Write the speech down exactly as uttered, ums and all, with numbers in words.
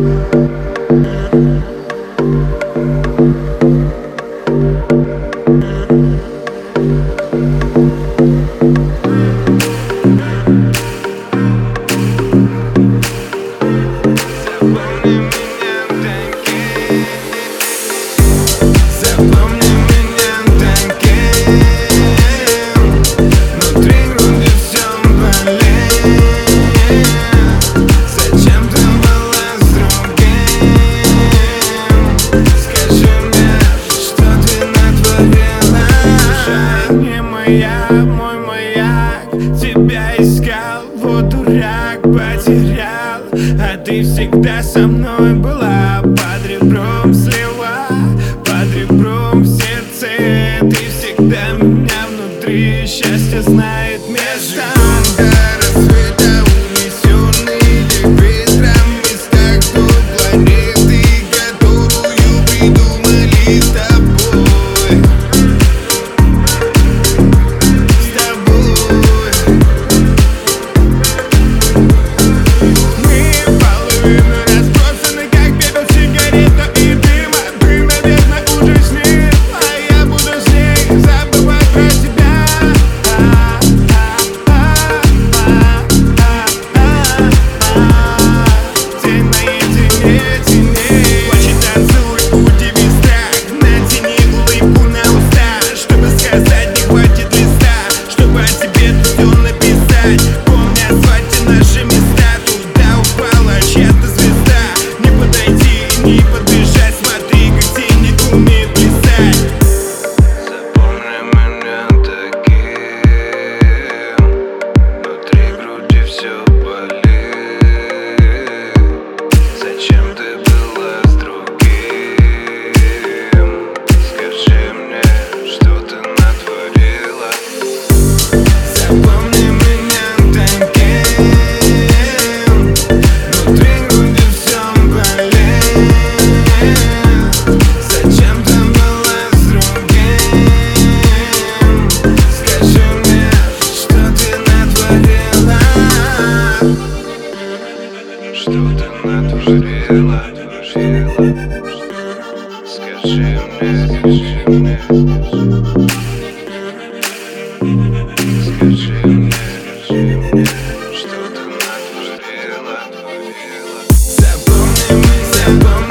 Мой маяк, тебя искал, вот дурак, потерял. А ты всегда со мной была, под ребром слева, под ребром в сердце. Ты всегда меня внутри, счастье знает место. До рассвета унесенный ветром из такой планеты, которую придумали с тобой. Что ты натворила, скажи мне, скажи мне, скажи мне, скажи мне, что ты натворила, творила. Запомни меня, запомни.